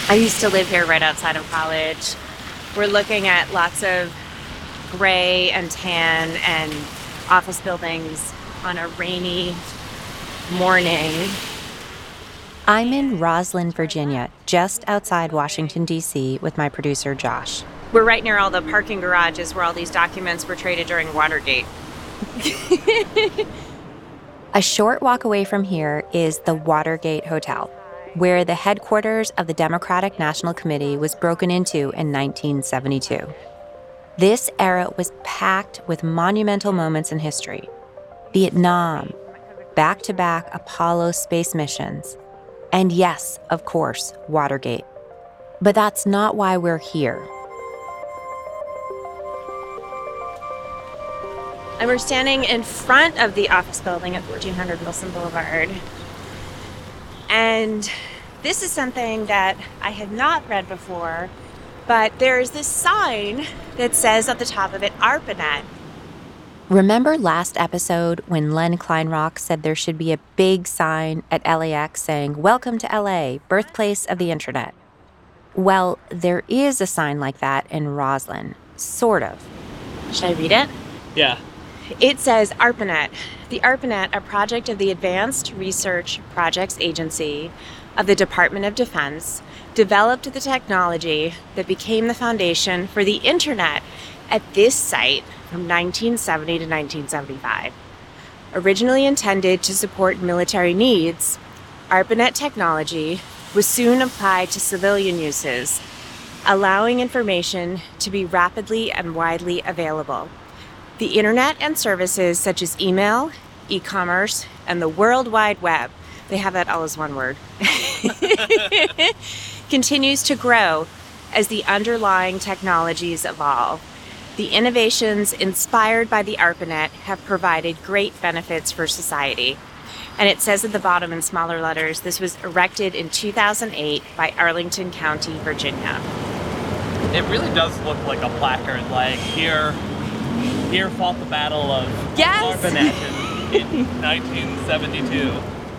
I used to live here right outside of college. We're looking at lots of gray and tan and office buildings on a rainy morning. I'm in Roslyn, Virginia, just outside Washington, D.C., with my producer, Josh. We're right near all the parking garages where all these documents were traded during Watergate. A short walk away from here is the Watergate Hotel, where the headquarters of the Democratic National Committee was broken into in 1972. This era was packed with monumental moments in history. Vietnam, back-to-back Apollo space missions, and yes, of course, Watergate. But that's not why we're here. And we're standing in front of the office building at 1400 Wilson Boulevard. And this is something that I had not read before, but there's this sign that says at the top of it, ARPANET. Remember last episode when Len Kleinrock said there should be a big sign at LAX saying, "Welcome to LA, birthplace of the internet"? Well, there is a sign like that in Roslyn, sort of. Should I read it? Yeah. It says ARPANET. The ARPANET, a project of the Advanced Research Projects Agency of the Department of Defense, developed the technology that became the foundation for the internet at this site from 1970 to 1975. Originally intended to support military needs, ARPANET technology was soon applied to civilian uses, allowing information to be rapidly and widely available. The internet and services such as email, e-commerce, and the World Wide Web, they have that all as one word, continues to grow as the underlying technologies evolve. The innovations inspired by the ARPANET have provided great benefits for society. And it says at the bottom in smaller letters, this was erected in 2008 by Arlington County, Virginia. It really does look like a placard, like here fought the Battle of ARPANET in 1972.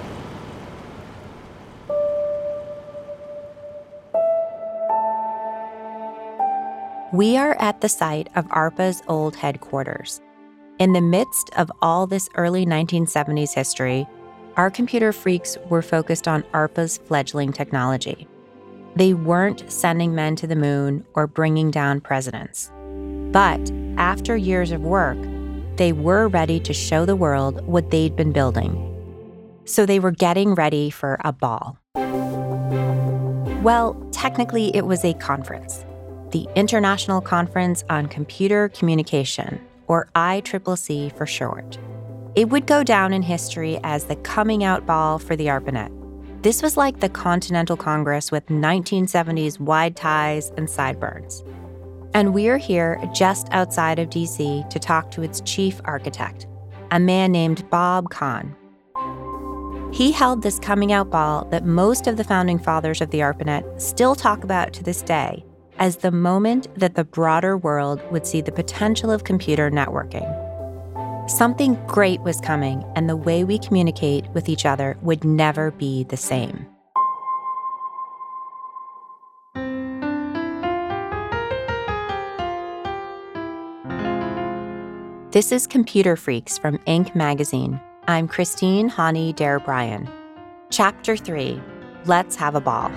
We are at the site of ARPA's old headquarters. In the midst of all this early 1970s history, our computer freaks were focused on ARPA's fledgling technology. They weren't sending men to the moon or bringing down presidents. But after years of work, they were ready to show the world what they'd been building. So they were getting ready for a ball. Well, technically it was a conference. The International Conference on Computer Communication, or ICCC for short. It would go down in history as the coming out ball for the ARPANET. This was like the Continental Congress with 1970s wide ties and sideburns. And we're here just outside of D.C. to talk to its chief architect, a man named Bob Kahn. He held this coming out ball that most of the founding fathers of the ARPANET still talk about to this day as the moment that the broader world would see the potential of computer networking. Something great was coming, and the way we communicate with each other would never be the same. This is Computer Freaks from Inc. magazine. I'm Christine Hani Dare-Bryan. Chapter 3, Let's Have a Ball.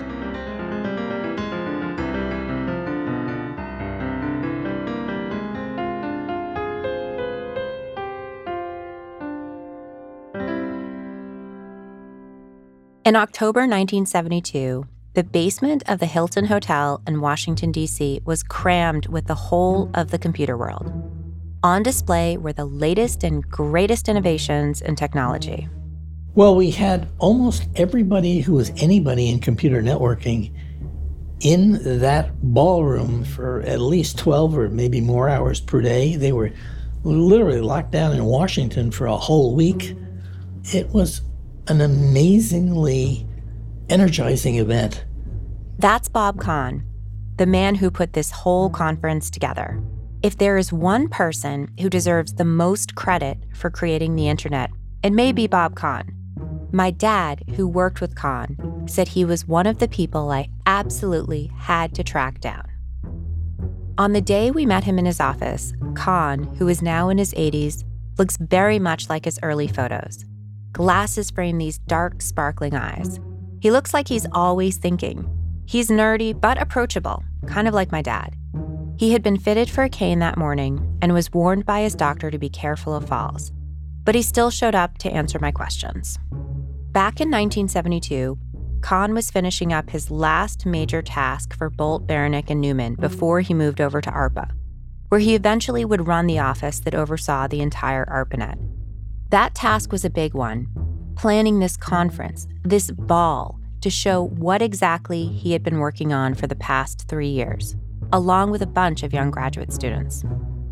In October 1972, the basement of the Hilton Hotel in Washington, D.C. was crammed with the whole of the computer world. On display were the latest and greatest innovations in technology. Well, we had almost everybody who was anybody in computer networking in that ballroom for at least 12 or maybe more hours per day. They were literally locked down in Washington for a whole week. It was an amazingly energizing event. That's Bob Kahn, the man who put this whole conference together. If there is one person who deserves the most credit for creating the internet, it may be Bob Kahn. My dad, who worked with Kahn, said he was one of the people I absolutely had to track down. On the day we met him in his office, Kahn, who is now in his 80s, looks very much like his early photos. Glasses frame these dark, sparkling eyes. He looks like he's always thinking. He's nerdy but approachable, kind of like my dad. He had been fitted for a cane that morning and was warned by his doctor to be careful of falls. But he still showed up to answer my questions. Back in 1972, Kahn was finishing up his last major task for Bolt, Beranek, and Newman before he moved over to ARPA, where he eventually would run the office that oversaw the entire ARPANET. That task was a big one, planning this conference, this ball, to show what exactly he had been working on for the past 3 years, along with a bunch of young graduate students.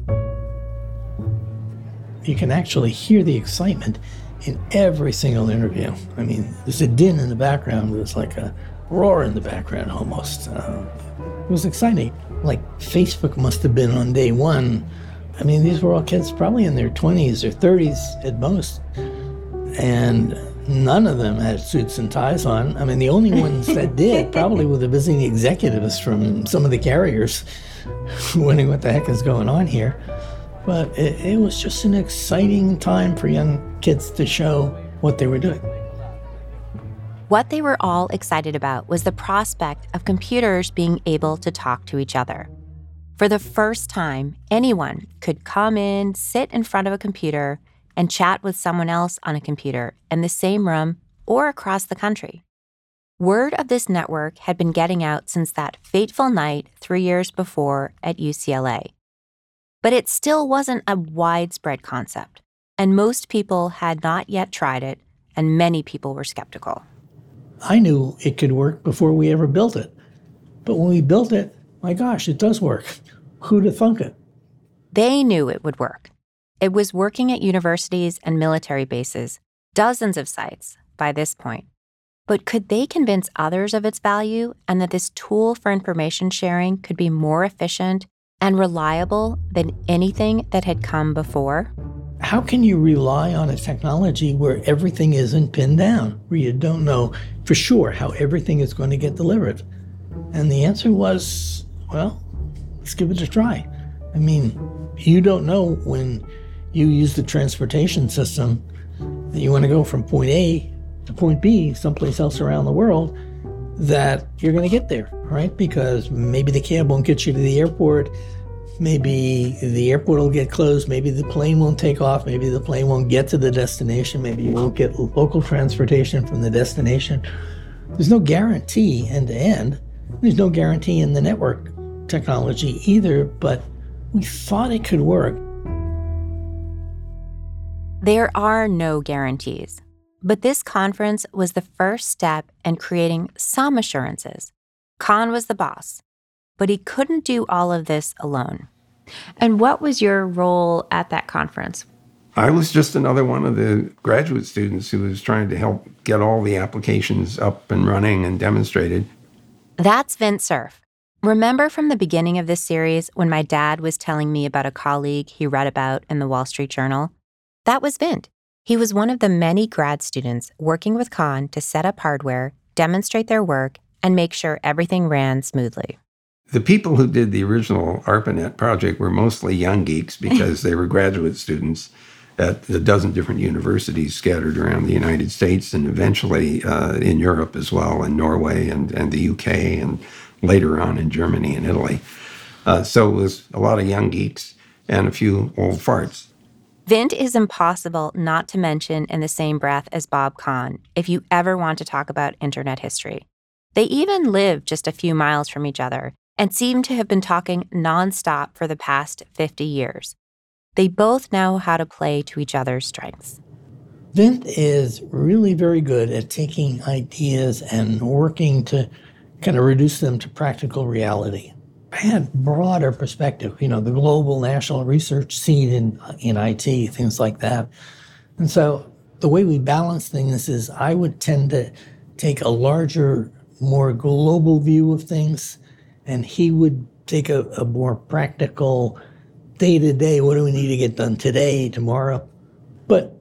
You can actually hear the excitement in every single interview. I mean, there's a din in the background. There's like a roar in the background almost. It was exciting. Like Facebook must have been on day one. I mean, these were all kids probably in their 20s or 30s at most. And none of them had suits and ties on. I mean, the only ones that did probably were the visiting executives from some of the carriers wondering what the heck is going on here. But it was just an exciting time for young kids to show what they were doing. What they were all excited about was the prospect of computers being able to talk to each other. For the first time, anyone could come in, sit in front of a computer, and chat with someone else on a computer in the same room or across the country. Word of this network had been getting out since that fateful night 3 years before at UCLA. But it still wasn't a widespread concept, and most people had not yet tried it, and many people were skeptical. I knew it could work before we ever built it. But when we built it, my gosh, it does work. Who'd have thunk it? They knew it would work. It was working at universities and military bases, dozens of sites by this point. But could they convince others of its value and that this tool for information sharing could be more efficient and reliable than anything that had come before? How can you rely on a technology where everything isn't pinned down, where you don't know for sure how everything is going to get delivered? And the answer was, well, let's give it a try. I mean, you don't know when you use the transportation system that you want to go from point A to point B, someplace else around the world, that you're going to get there, right? Because maybe the cab won't get you to the airport. Maybe the airport will get closed. Maybe the plane won't take off. Maybe the plane won't get to the destination. Maybe you won't get local transportation from the destination. There's no guarantee end to end. There's no guarantee in the network technology either, but we thought it could work. There are no guarantees. But this conference was the first step in creating some assurances. Kahn was the boss, but he couldn't do all of this alone. And what was your role at that conference? I was just another one of the graduate students who was trying to help get all the applications up and running and demonstrated. That's Vint Cerf. Remember from the beginning of this series when my dad was telling me about a colleague he read about in the Wall Street Journal? That was Vint. He was one of the many grad students working with Kahn to set up hardware, demonstrate their work, and make sure everything ran smoothly. The people who did the original ARPANET project were mostly young geeks because they were graduate students at a dozen different universities scattered around the United States and eventually in Europe as well, in Norway and the UK, and later on in Germany and Italy. So it was a lot of young geeks and a few old farts. Vint is impossible not to mention in the same breath as Bob Kahn if you ever want to talk about internet history. They even live just a few miles from each other and seem to have been talking nonstop for the past 50 years. They both know how to play to each other's strengths. Vint is really very good at taking ideas and working to kind of reduce them to practical reality. I had broader perspective, the global national research scene in IT, things like that. And so the way we balance things is I would tend to take a larger, more global view of things, and he would take a more practical day-to-day, what do we need to get done today, tomorrow? But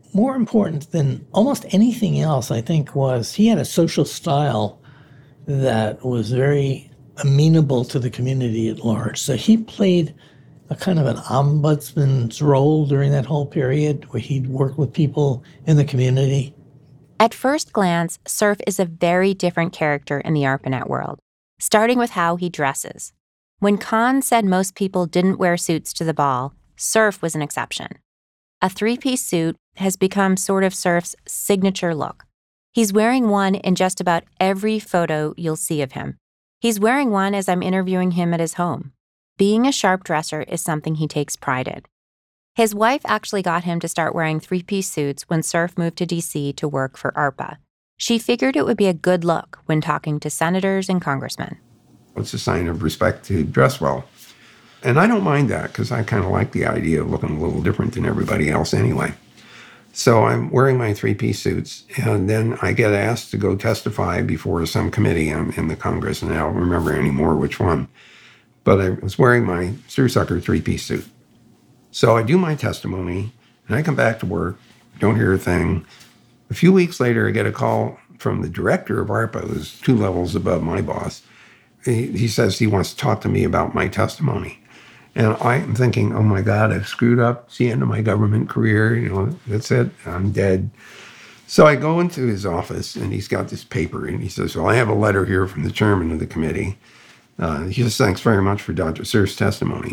more important than almost anything else, I think, was he had a social style that was very amenable to the community at large. So he played a kind of an ombudsman's role during that whole period where he'd work with people in the community. At first glance, Cerf is a very different character in the ARPANET world, starting with how he dresses. When Kahn said most people didn't wear suits to the ball, Cerf was an exception. A three-piece suit has become sort of Cerf's signature look. He's wearing one in just about every photo you'll see of him. He's wearing one as I'm interviewing him at his home. Being a sharp dresser is something he takes pride in. His wife actually got him to start wearing three-piece suits when Cerf moved to D.C. to work for ARPA. She figured it would be a good look when talking to senators and congressmen. It's a sign of respect to dress well. And I don't mind that because I kind of like the idea of looking a little different than everybody else anyway. So I'm wearing my three-piece suits, and then I get asked to go testify before some committee in the Congress, and I don't remember anymore which one. But I was wearing my seersucker three-piece suit. So I do my testimony, and I come back to work, don't hear a thing. A few weeks later, I get a call from the director of ARPA, who's 2 levels above my boss. He says he wants to talk to me about my testimony. And I'm thinking, oh my God, I've screwed up. It's the end of my government career. You know, that's it. I'm dead. So I go into his office, and he's got this paper, and he says, well, I have a letter here from the chairman of the committee. He says, thanks very much for Dr. Cerf's testimony.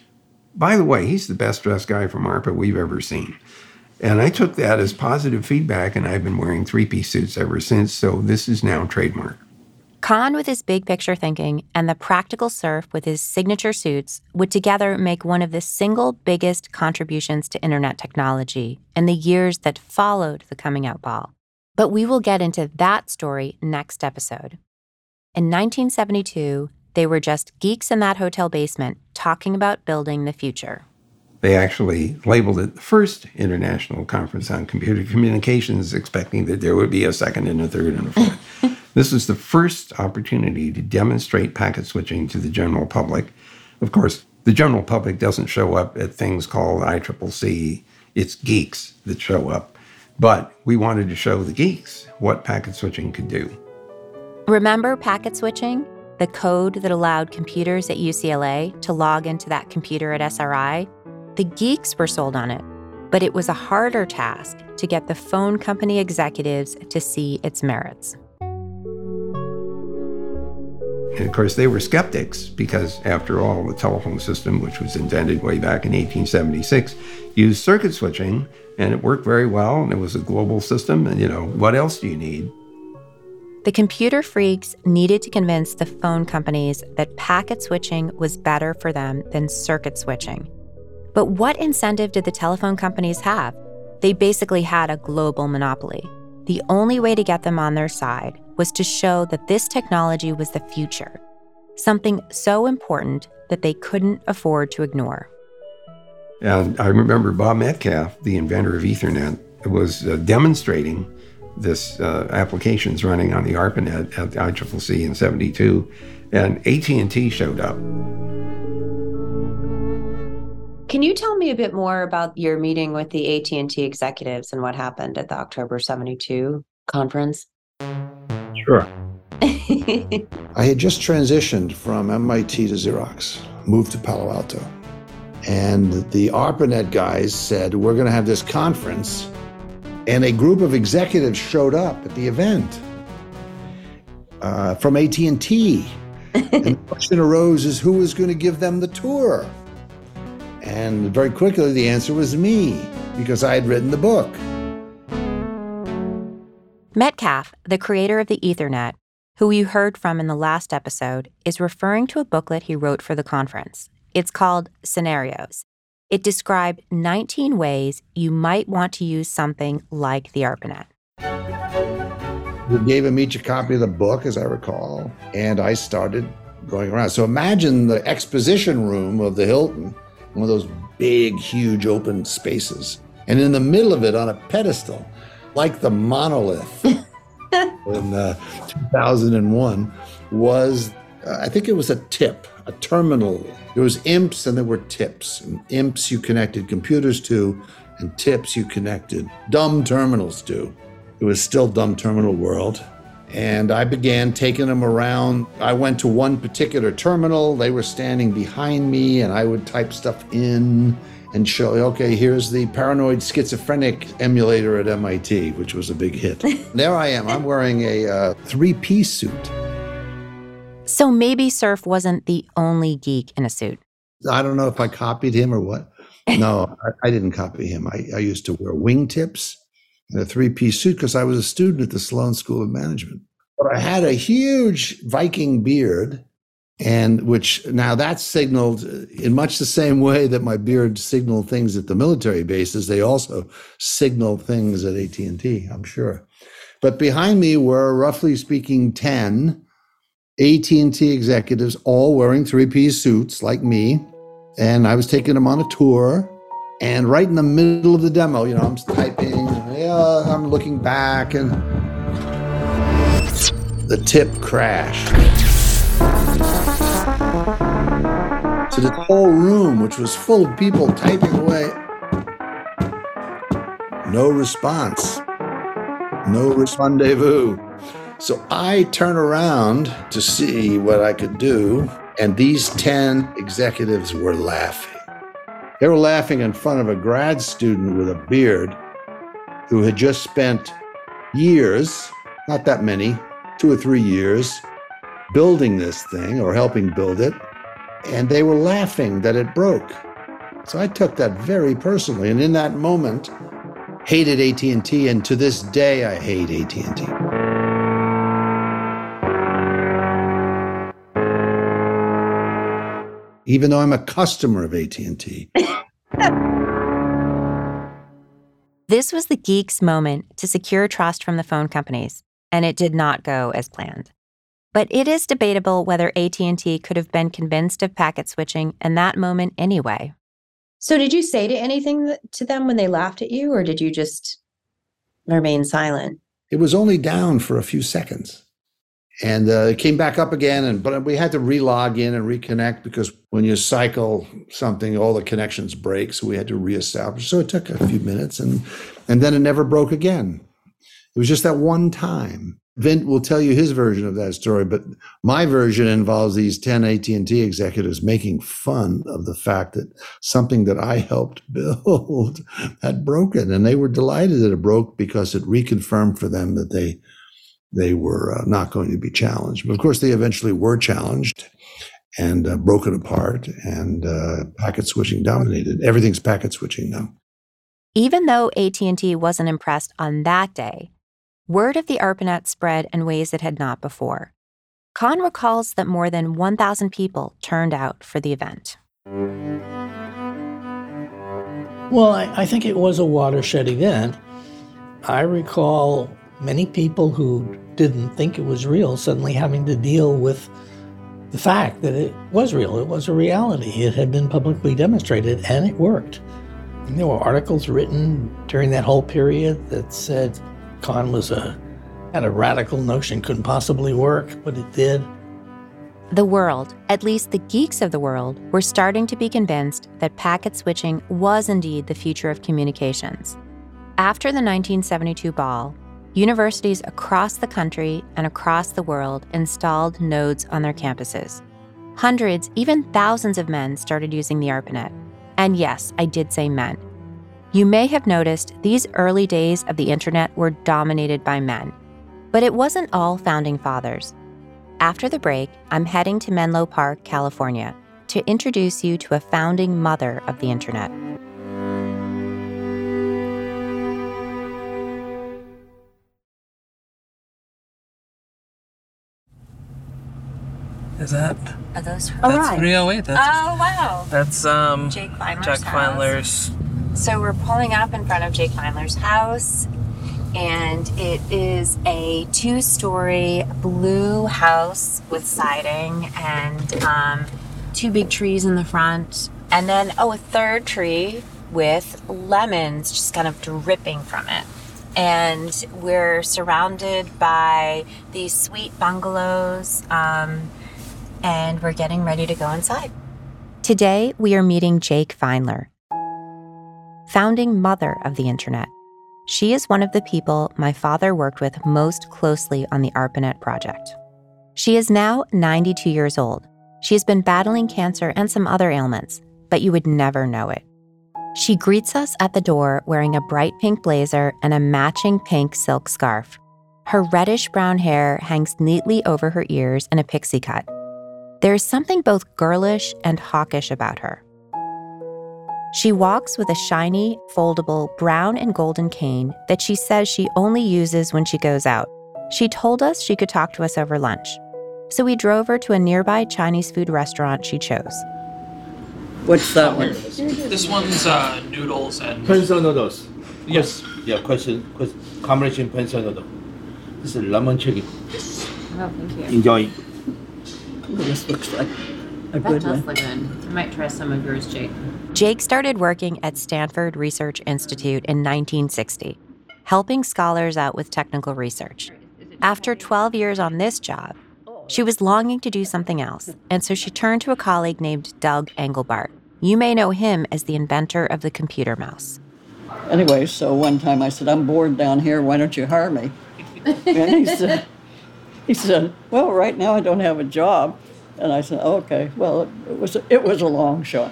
By the way, he's the best-dressed guy from ARPA we've ever seen. And I took that as positive feedback, and I've been wearing three-piece suits ever since, so this is now trademark. Kahn with his big picture thinking and the practical Cerf with his signature suits would together make one of the single biggest contributions to internet technology in the years that followed the coming out ball. But we will get into that story next episode. In 1972, they were just geeks in that hotel basement talking about building the future. They actually labeled it the first International Conference on Computer Communications, expecting that there would be a second and a third and a fourth. This was the first opportunity to demonstrate packet switching to the general public. Of course, the general public doesn't show up at things called ICCC. It's geeks that show up. But we wanted to show the geeks what packet switching could do. Remember packet switching? The code that allowed computers at UCLA to log into that computer at SRI? The geeks were sold on it, but it was a harder task to get the phone company executives to see its merits. And of course, they were skeptics because, after all, the telephone system, which was invented way back in 1876, used circuit switching, and it worked very well, and it was a global system, and, what else do you need? The computer freaks needed to convince the phone companies that packet switching was better for them than circuit switching. But what incentive did the telephone companies have? They basically had a global monopoly. The only way to get them on their side was to show that this technology was the future, something so important that they couldn't afford to ignore. And I remember Bob Metcalfe, the inventor of Ethernet, was demonstrating this applications running on the ARPANET at the ICCC in 72, and AT&T showed up. Can you tell me a bit more about your meeting with the AT&T executives and what happened at the October 72 conference? Sure. I had just transitioned from MIT to Xerox, moved to Palo Alto. And the ARPANET guys said, we're going to have this conference. And a group of executives showed up at the event from AT&T. And the question arose is who was going to give them the tour? And very quickly, the answer was me, because I had written the book. Metcalfe, the creator of the Ethernet, who you heard from in the last episode, is referring to a booklet he wrote for the conference. It's called Scenarios. It described 19 ways you might want to use something like the ARPANET. We gave him each a copy of the book, as I recall, and I started going around. So imagine the exposition room of the Hilton, one of those big, huge open spaces. And in the middle of it on a pedestal, like the monolith in 2001, was, I think it was a TIP, a terminal. There was IMPS and there were TIPs. And IMPS you connected computers to, and tips you connected dumb terminals to. It was still dumb terminal world. And I began taking them around. I went to one particular terminal. They were standing behind me, and I would type stuff in and show, okay, here's the paranoid schizophrenic emulator at MIT, which was a big hit. There I am. I'm wearing a three-piece suit. So maybe Cerf wasn't the only geek in a suit. I don't know if I copied him or what. No, I didn't copy him. I used to wear wingtips and a three-piece suit because I was a student at the Sloan School of Management. But I had a huge Viking beard, and which now that signaled in much the same way that my beard signaled things at the military bases. They also signaled things at AT&T, I'm sure. But behind me were, roughly speaking, 10 AT&T executives, all wearing three-piece suits like me. And I was taking them on a tour. And right in the middle of the demo, I'm typing, I'm looking back, and the tip crashed. So the whole room, which was full of people typing away, no response, no rendezvous. So I turn around to see what I could do, and these 10 executives were laughing. They were laughing in front of a grad student with a beard who had just spent years, not that many, 2 or 3 years, building this thing or helping build it, and they were laughing that it broke. So I took that very personally, and in that moment, hated AT&T, and to this day, I hate AT&T. Even though I'm a customer of AT&T. This was the geek's moment to secure trust from the phone companies, and it did not go as planned. But it is debatable whether AT&T could have been convinced of packet switching in that moment anyway. So did you say anything to them when they laughed at you, or did you just remain silent? It was only down for a few seconds. And it came back up again, but we had to re-log in and reconnect because when you cycle something, all the connections break, so we had to reestablish. So it took a few minutes, and then it never broke again. It was just that one time. Vint will tell you his version of that story, but my version involves these 10 AT&T executives making fun of the fact that something that I helped build had broken, and they were delighted that it broke because it reconfirmed for them that they were not going to be challenged. But of course, they eventually were challenged and broken apart, and packet switching dominated. Everything's packet switching now. Even though AT&T wasn't impressed on that day, word of the ARPANET spread in ways it had not before. Kahn recalls that more than 1,000 people turned out for the event. Well, I think it was a watershed event. I recall many people who didn't think it was real suddenly having to deal with the fact that it was real. It was a reality. It had been publicly demonstrated, and it worked. And there were articles written during that whole period that said Kahn had a radical notion, couldn't possibly work, but it did. The world, at least the geeks of the world, were starting to be convinced that packet switching was indeed the future of communications. After the 1972 ball, universities across the country and across the world installed nodes on their campuses. Hundreds, even thousands of men started using the ARPANET. And yes, I did say men. You may have noticed these early days of the internet were dominated by men. But it wasn't all founding fathers. After the break, I'm heading to Menlo Park, California, to introduce you to a founding mother of the internet. Is that? Are those her? That's right. 308. That's, Oh, wow. That's Jake Feinler's Jack house. Feinler's. So we're pulling up in front of Jake Feinler's house, and it is a 2-story blue house with siding and 2 big trees in the front, and then, a 3rd tree with lemons just kind of dripping from it. And we're surrounded by these sweet bungalows, and we're getting ready to go inside. Today, we are meeting Jake Feinler. founding mother of the internet. She is one of the people my father worked with most closely on the ARPANET project. She is now 92 years old. She has been battling cancer and some other ailments, but you would never know it. She greets us at the door wearing a bright pink blazer and a matching pink silk scarf. Her reddish-brown hair hangs neatly over her ears in a pixie cut. There is something both girlish and hawkish about her. She walks with a shiny, foldable brown and golden cane that she says she only uses when she goes out. She told us she could talk to us over lunch, so we drove her to a nearby Chinese food restaurant she chose. What's that one? This one's noodles and... Pencil noodles. Yes. Yeah, question combination pencil noodle. This is lemon chicken. Oh, thank you. Enjoy. This looks like a That good does one. look good. I might try some of yours, Jake. Jake started working at Stanford Research Institute in 1960, helping scholars out with technical research. After 12 years on this job, she was longing to do something else, and so she turned to a colleague named Doug Engelbart. You may know him as the inventor of the computer mouse. Anyway, so one time I said, I'm bored down here, why don't you hire me? And he said, well, right now I don't have a job. And I said, oh, okay, well, it was a long shot.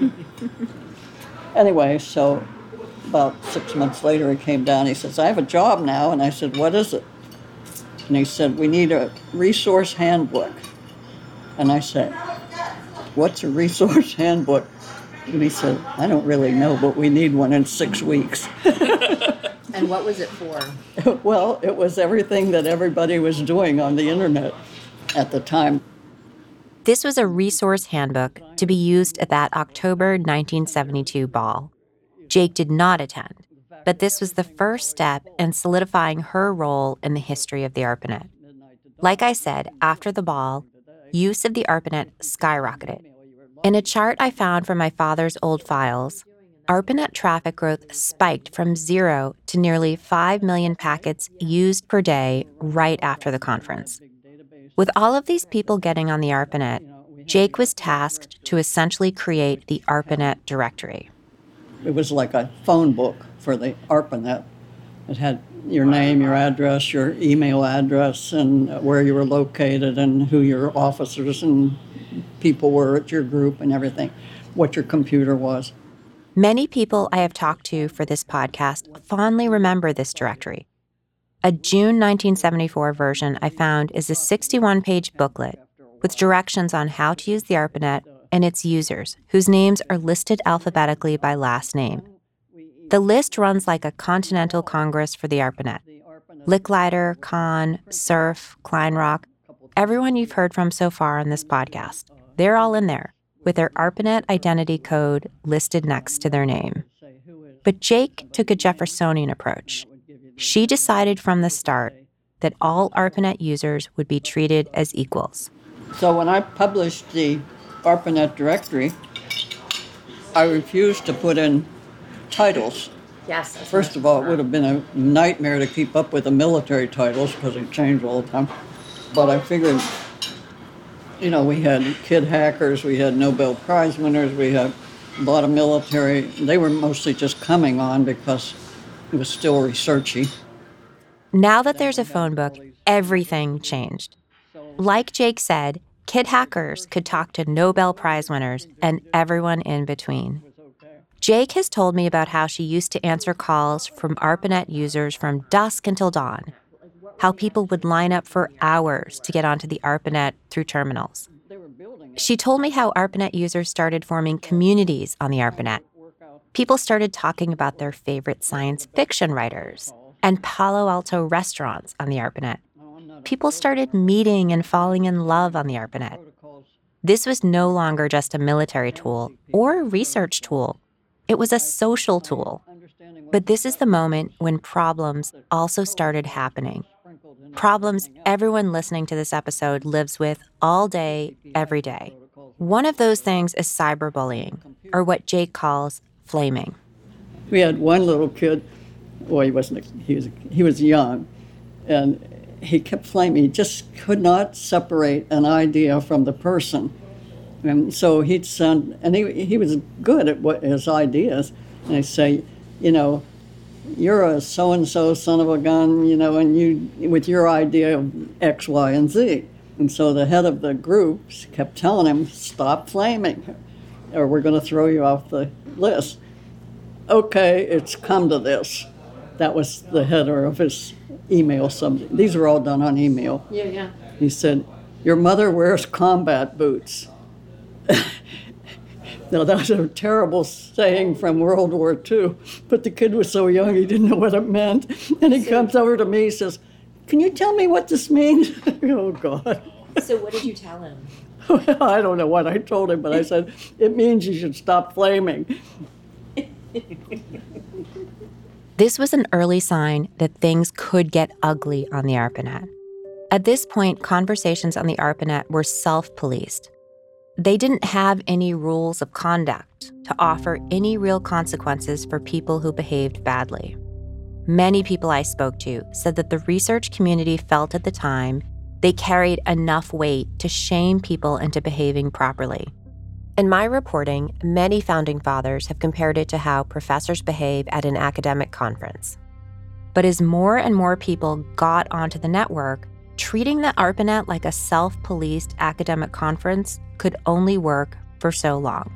Anyway, so about 6 months later he came down, he says, I have a job now. And I said, what is it? And he said, we need a resource handbook. And I said, what's a resource handbook? And he said, I don't really know, but we need one in 6 weeks. And what was it for? Well, it was everything that everybody was doing on the internet at the time. This was a resource handbook to be used at that October 1972 ball. Jake did not attend, but this was the first step in solidifying her role in the history of the ARPANET. Like I said, after the ball, use of the ARPANET skyrocketed. In a chart I found from my father's old files, ARPANET traffic growth spiked from 0 to nearly 5 million packets used per day right after the conference. With all of these people getting on the ARPANET, Jake was tasked to essentially create the ARPANET directory. It was like a phone book for the ARPANET. It had your name, your address, your email address, and where you were located, and who your officers and people were at your group and everything, what your computer was. Many people I have talked to for this podcast fondly remember this directory. A June 1974 version I found is a 61-page booklet with directions on how to use the ARPANET and its users, whose names are listed alphabetically by last name. The list runs like a continental congress for the ARPANET. Licklider, Kahn, Cerf, Kleinrock, everyone you've heard from so far on this podcast, they're all in there, with their ARPANET identity code listed next to their name. But Jake took a Jeffersonian approach. She decided from the start that all ARPANET users would be treated as equals. So when I published the ARPANET directory, I refused to put in titles. Yes. First of all, it would have been a nightmare to keep up with the military titles because they change all the time. But I figured, we had kid hackers, we had Nobel Prize winners, we had a lot of military. They were mostly just coming on because it was still researchy. Now that there's a phone book, everything changed. Like Jake said, kid hackers could talk to Nobel Prize winners and everyone in between. Jake has told me about how she used to answer calls from ARPANET users from dusk until dawn, how people would line up for hours to get onto the ARPANET through terminals. She told me how ARPANET users started forming communities on the ARPANET. People started talking about their favorite science fiction writers and Palo Alto restaurants on the ARPANET. People started meeting and falling in love on the ARPANET. This was no longer just a military tool or a research tool. It was a social tool. But this is the moment when problems also started happening. Problems everyone listening to this episode lives with all day, every day. One of those things is cyberbullying, or what Jake calls flaming. We had one little kid, well, he was young, and he kept flaming. He just could not separate an idea from the person. And so he'd send, and he was good at his ideas, And I say, you know, you're a so-and-so son of a gun, you know, and you, with your idea of X, Y, and Z. And so the head of the group kept telling him, stop flaming, or we're going to throw you off the list. Okay, it's come to this. That was the header of his email subject. These are all done on email. Yeah. He said, your mother wears combat boots. Now, that was a terrible saying from World War II, but the kid was so young he didn't know what it meant. And he comes over to me, he says, can you tell me what this means? Oh, God. So what did you tell him? Well, I don't know what I told him, but I said, it means you should stop flaming. This was an early sign that things could get ugly on the ARPANET. At this point, conversations on the ARPANET were self-policed. They didn't have any rules of conduct to offer any real consequences for people who behaved badly. Many people I spoke to said that the research community felt at the time they carried enough weight to shame people into behaving properly. In my reporting, many founding fathers have compared it to how professors behave at an academic conference. But as more and more people got onto the network, treating the ARPANET like a self-policed academic conference could only work for so long.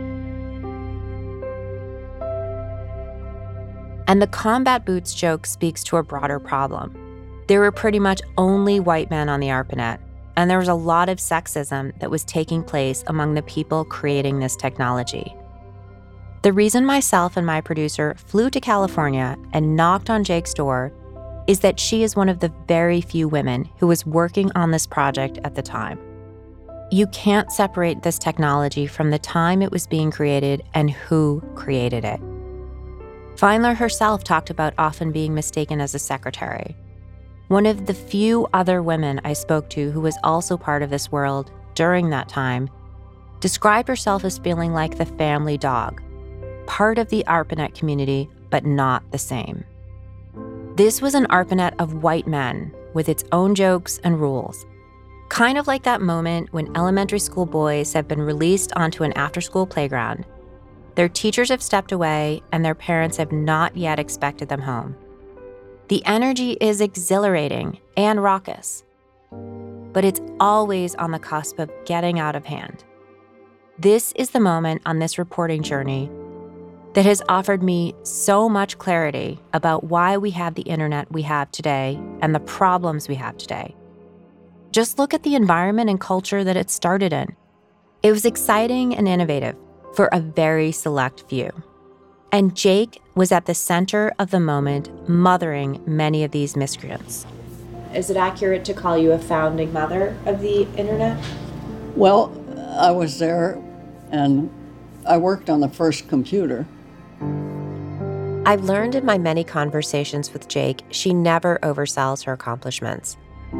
And the combat boots joke speaks to a broader problem. There were pretty much only white men on the ARPANET, and there was a lot of sexism that was taking place among the people creating this technology. The reason myself and my producer flew to California and knocked on Jake's door is that she is one of the very few women who was working on this project at the time. You can't separate this technology from the time it was being created and who created it. Feinler herself talked about often being mistaken as a secretary. One of the few other women I spoke to who was also part of this world during that time described herself as feeling like the family dog, part of the ARPANET community, but not the same. This was an ARPANET of white men with its own jokes and rules. Kind of like that moment when elementary school boys have been released onto an after-school playground. Their teachers have stepped away and their parents have not yet expected them home. The energy is exhilarating and raucous, but it's always on the cusp of getting out of hand. This is the moment on this reporting journey that has offered me so much clarity about why we have the internet we have today and the problems we have today. Just look at the environment and culture that it started in. It was exciting and innovative for a very select few. And Jake was at the center of the moment, mothering many of these miscreants. Is it accurate to call you a founding mother of the internet? Well, I was there and I worked on the first computer. I've learned in my many conversations with Jake, she never oversells her accomplishments.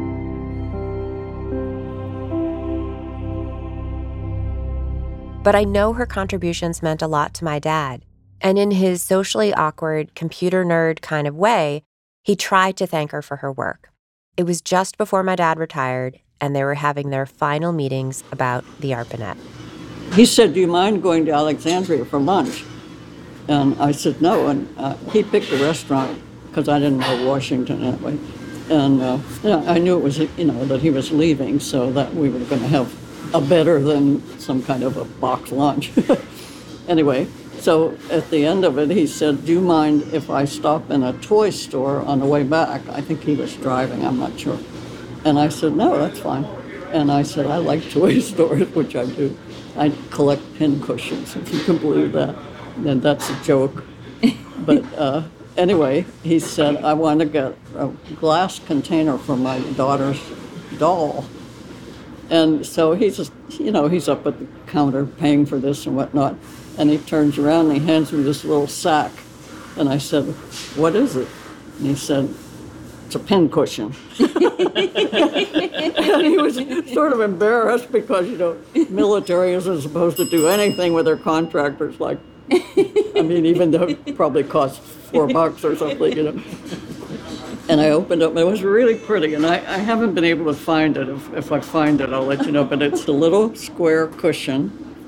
But I know her contributions meant a lot to my dad. And in his socially awkward, computer nerd kind of way, he tried to thank her for her work. It was just before my dad retired, and they were having their final meetings about the ARPANET. He said, do you mind going to Alexandria for lunch? And I said, no. And he picked a restaurant because I didn't know Washington that way. And I knew it was, that he was leaving, so that we were going to have a better than some kind of a box lunch. Anyway, so at the end of it, he said, do you mind if I stop in a toy store on the way back? I think he was driving, I'm not sure. And I said, no, that's fine. And I said, I like toy stores, which I do. I collect pin cushions, if you can believe that. And that's a joke. But anyway, he said, I want to get a glass container for my daughter's doll. And so he's just, he's up at the counter paying for this and whatnot. And he turns around and he hands me this little sack. And I said, what is it? And he said, it's a pin cushion. And he was sort of embarrassed because, military isn't supposed to do anything with their contractors. Like, even though it probably cost $4 or something, And I opened up, and it was really pretty, and I haven't been able to find it. If I find it, I'll let you know. But it's a little square cushion,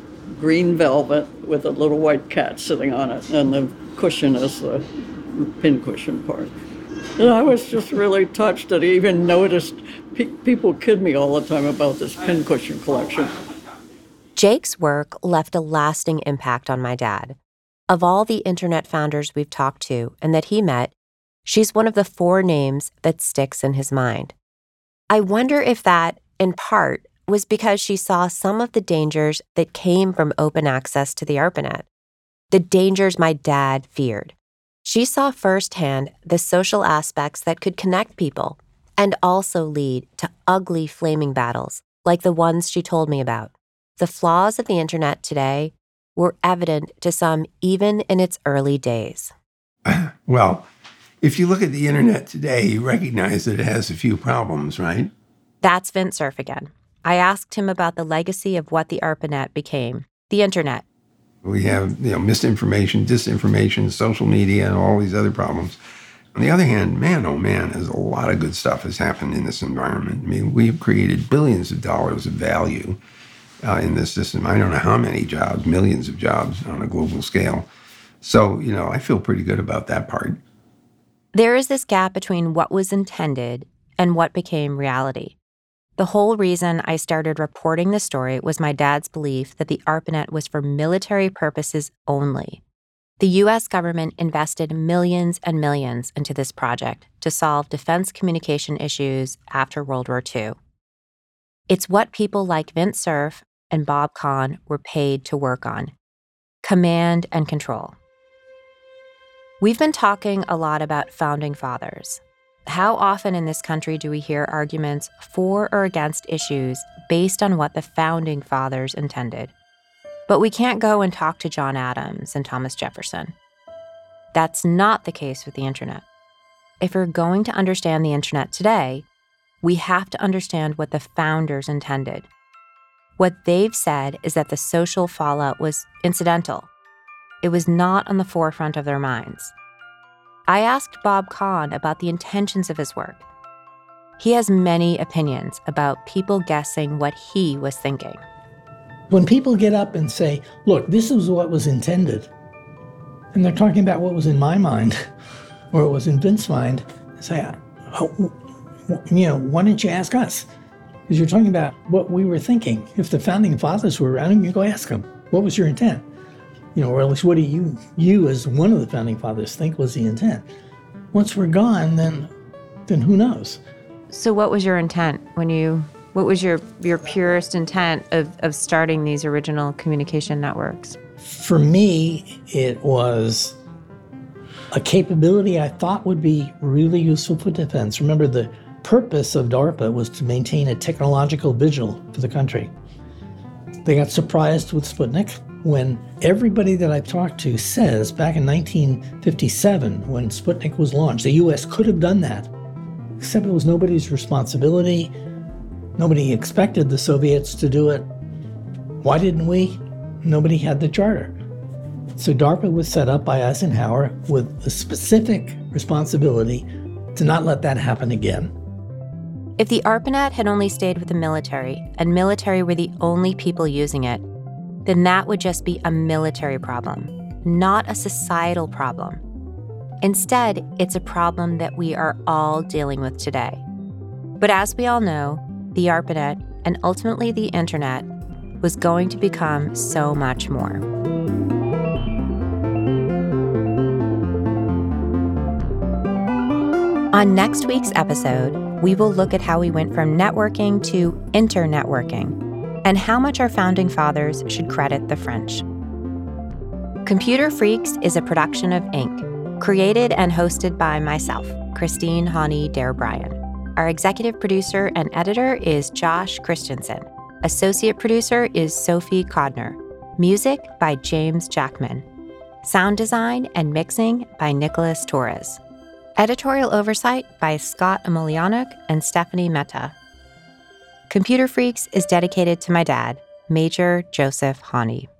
green velvet with a little white cat sitting on it, and the cushion is the pincushion part. And I was just really touched that I even noticed people kid me all the time about this pincushion collection. Jake's work left a lasting impact on my dad. Of all the internet founders we've talked to and that he met, she's one of the 4 names that sticks in his mind. I wonder if that, in part, was because she saw some of the dangers that came from open access to the ARPANET, the dangers my dad feared. She saw firsthand the social aspects that could connect people and also lead to ugly flaming battles like the ones she told me about. The flaws of the internet today were evident to some even in its early days. Well, if you look at the internet today, you recognize that it has a few problems, right? That's Vint Cerf again. I asked him about the legacy of what the ARPANET became, the internet. We have, misinformation, disinformation, social media, and all these other problems. On the other hand, man, oh man, there's a lot of good stuff has happened in this environment. I mean, we've created billions of dollars of value in this system. I don't know how many jobs, millions of jobs on a global scale. So, I feel pretty good about that part. There is this gap between what was intended and what became reality. The whole reason I started reporting this story was my dad's belief that the ARPANET was for military purposes only. The U.S. government invested millions and millions into this project to solve defense communication issues after World War II. It's what people like Vint Cerf and Bob Kahn were paid to work on: command and control. We've been talking a lot about founding fathers. How often in this country do we hear arguments for or against issues based on what the founding fathers intended? But we can't go and talk to John Adams and Thomas Jefferson. That's not the case with the internet. If we're going to understand the internet today, we have to understand what the founders intended. What they've said is that the social fallout was incidental. It was not on the forefront of their minds. I asked Bob Kahn about the intentions of his work. He has many opinions about people guessing what he was thinking. When people get up and say, look, this is what was intended, and they're talking about what was in my mind, or what was in Vint's mind, I say, why didn't you ask us? Because you're talking about what we were thinking. If the founding fathers were around, you go ask them, what was your intent? Or at least what do you as one of the founding fathers think was the intent? Once we're gone, then who knows? So what was your intent what was your purest intent of starting these original communication networks? For me, it was a capability I thought would be really useful for defense. Remember, the purpose of DARPA was to maintain a technological vigil for the country. They got surprised with Sputnik when everybody that I've talked to says back in 1957, when Sputnik was launched, the U.S. could have done that, except it was nobody's responsibility. Nobody expected the Soviets to do it. Why didn't we? Nobody had the charter. So DARPA was set up by Eisenhower with a specific responsibility to not let that happen again. If the ARPANET had only stayed with the military, and military were the only people using it, then that would just be a military problem, not a societal problem. Instead, it's a problem that we are all dealing with today. But as we all know, the ARPANET, and ultimately the internet, was going to become so much more. On next week's episode, we will look at how we went from networking to internetworking, and how much our founding fathers should credit the French. Computer Freaks is a production of Inc., created and hosted by myself, Christine Hany Dare Bryan. Our executive producer and editor is Josh Christensen. Associate producer is Sophie Kodner. Music by James Jackman. Sound design and mixing by Nicholas Torres. Editorial oversight by Scott Emilianuk and Stephanie Mehta. Computer Freaks is dedicated to my dad, Major Joseph Hany.